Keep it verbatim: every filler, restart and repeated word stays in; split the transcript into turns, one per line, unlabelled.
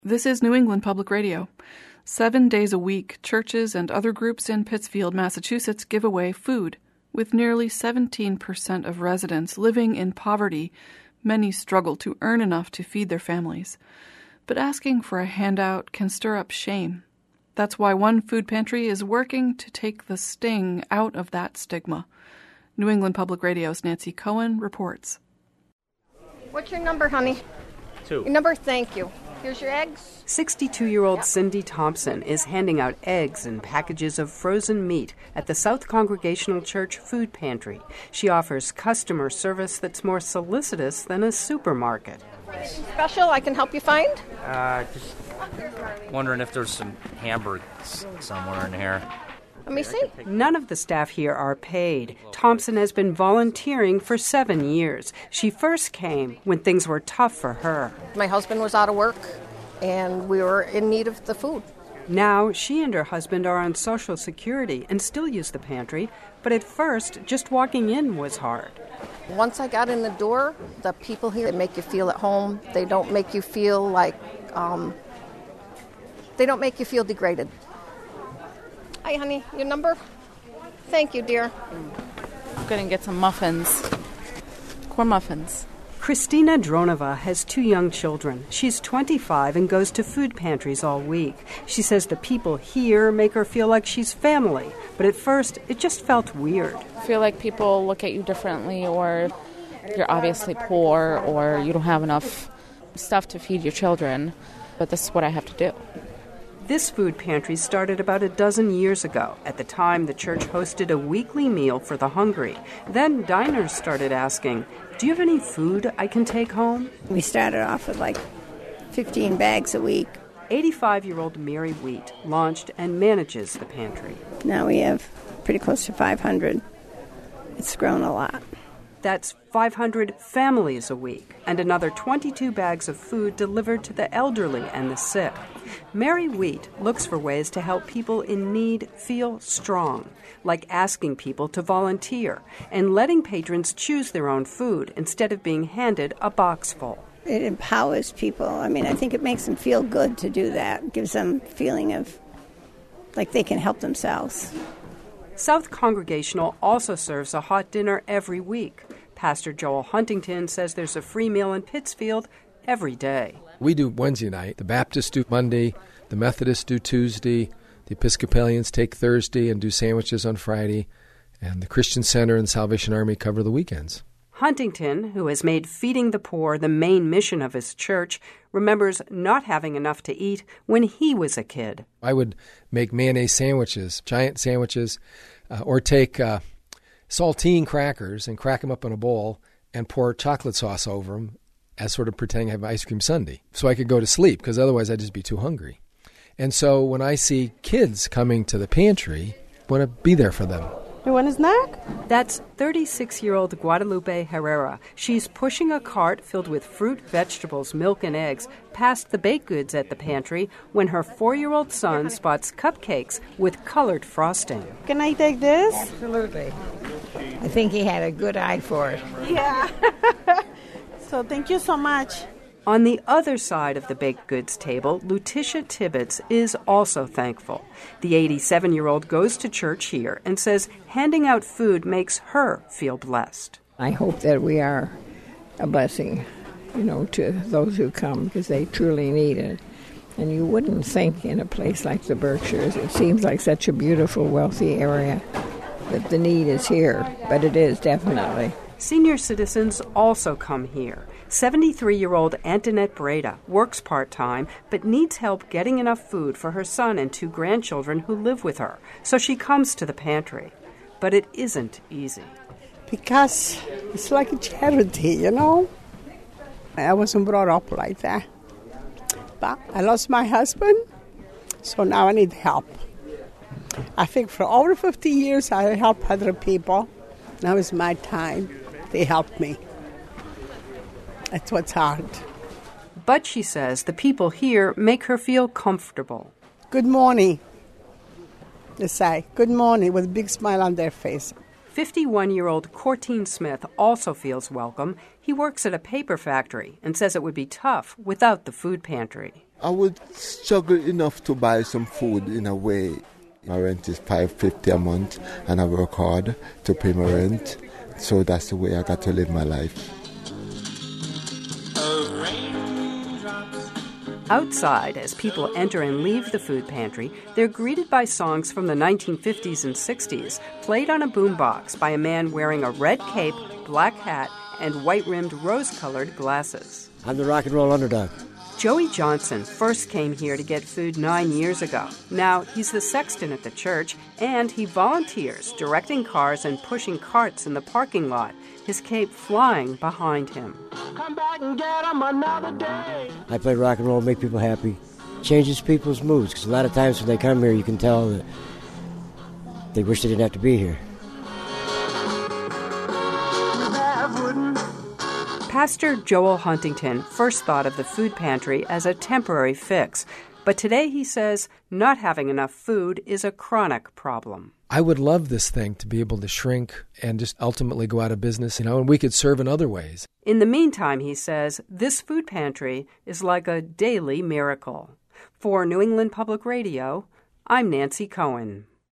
This is New England Public Radio. Seven days a week, churches and other groups in Pittsfield, Massachusetts give away food. With nearly seventeen percent of residents living in poverty, many struggle to earn enough to feed their families. But asking for a handout can stir up shame. That's why one food pantry is working to take the sting out of that stigma. New England Public Radio's Nancy Cohen reports.
What's your number, honey?
Two.
Your number, thank you. Here's your eggs.
sixty-two-year-old
Yep.
Cindy Thompson is handing out eggs and packages of frozen meat at the South Congregational Church Food Pantry. She offers customer service that's more solicitous than a supermarket.
Special I can help you find?
Uh, just wondering if there's some hamburgers somewhere in here.
Let me see.
None of the staff here are paid. Thompson has been volunteering for seven years. She first came when things were tough for her.
My husband was out of work, and we were in need of the food.
Now, she and her husband are on Social Security and still use the pantry, but at first, just walking in was hard.
Once I got in the door, the people here, they make you feel at home. They don't make you feel like, um, they don't make you feel degraded. Hi, honey. Your number? Thank you, dear.
I'm going to get some muffins. Corn muffins.
Christina Dronova has two young children. She's twenty-five and goes to food pantries all week. She says the people here make her feel like she's family, but at first it just felt weird.
I feel like people look at you differently, or you're obviously poor, or you don't have enough stuff to feed your children, but this is what I have to do.
This food pantry started about a dozen years ago. At the time, the church hosted a weekly meal for the hungry. Then diners started asking, "Do you have any food I can take home?"
We started off with like fifteen bags a week.
eighty-five-year-old Mary Wheat launched and manages the pantry.
Now we have pretty close to five hundred. It's grown a lot.
That's five hundred families a week, and another twenty-two bags of food delivered to the elderly and the sick. Mary Wheat looks for ways to help people in need feel strong, like asking people to volunteer and letting patrons choose their own food instead of being handed a box full.
It empowers people. I mean, I think it makes them feel good to do that. It gives them a feeling of like they can help themselves.
South Congregational also serves a hot dinner every week. Pastor Joel Huntington says there's a free meal in Pittsfield every day.
We do Wednesday night, the Baptists do Monday, the Methodists do Tuesday, the Episcopalians take Thursday and do sandwiches on Friday, and the Christian Center and Salvation Army cover the weekends.
Huntington, who has made feeding the poor the main mission of his church, remembers not having enough to eat when he was a kid.
I would make mayonnaise sandwiches, giant sandwiches, uh, or take uh, saltine crackers and crack them up in a bowl and pour chocolate sauce over them as sort of pretending I have ice cream sundae so I could go to sleep, because otherwise I'd just be too hungry. And so when I see kids coming to the pantry, I want to be there for them.
You want a snack?
That's thirty-six-year-old Guadalupe Herrera. She's pushing a cart filled with fruit, vegetables, milk, and eggs past the baked goods at the pantry when her four-year-old son spots cupcakes with colored frosting.
Can I take this?
Absolutely. I think he had a good eye for it.
Yeah. So thank you so much.
On the other side of the baked goods table, Lutisha Tibbetts is also thankful. The eighty-seven-year-old goes to church here and says handing out food makes her feel blessed.
I hope that we are a blessing, you know, to those who come, because they truly need it. And you wouldn't think in a place like the Berkshires, it seems like such a beautiful, wealthy area, that the need is here, but it is definitely.
Senior citizens also come here. seventy-three-year-old Antoinette Breda works part-time but needs help getting enough food for her son and two grandchildren who live with her, so she comes to the pantry. But it isn't easy.
Because it's like a charity, you know? I wasn't brought up like that. But I lost my husband, so now I need help. I think for over fifty years I helped other people. Now is my time. They helped me. That's what's hard.
But she says the people here make her feel comfortable.
Good morning. They say, good morning, with a big smile on their face.
fifty-one-year-old Courtine Smith also feels welcome. He works at a paper factory and says it would be tough without the food pantry.
I would struggle enough to buy some food in a way. My rent is five dollars and fifty cents a month, and I work hard to pay my rent. So that's the way I got to live my life.
Outside, as people enter and leave the food pantry, they're greeted by songs from the nineteen fifties and sixties, played on a boombox by a man wearing a red cape, black hat, and white-rimmed rose-colored glasses.
I'm the rock and roll underdog.
Joey Johnson first came here to get food nine years ago. Now he's the sexton at the church, and he volunteers, directing cars and pushing carts in the parking lot, his cape flying behind him.
Come back and get 'em another day. I play rock and roll, make people happy, changes people's moods, because a lot of times when they come here, you can tell that they wish they didn't have to be here.
Pastor Joel Huntington first thought of the food pantry as a temporary fix, but today he says not having enough food is a chronic problem.
I would love this thing to be able to shrink and just ultimately go out of business, you know, and we could serve in other ways.
In the meantime, he says, this food pantry is like a daily miracle. For New England Public Radio, I'm Nancy Cohen.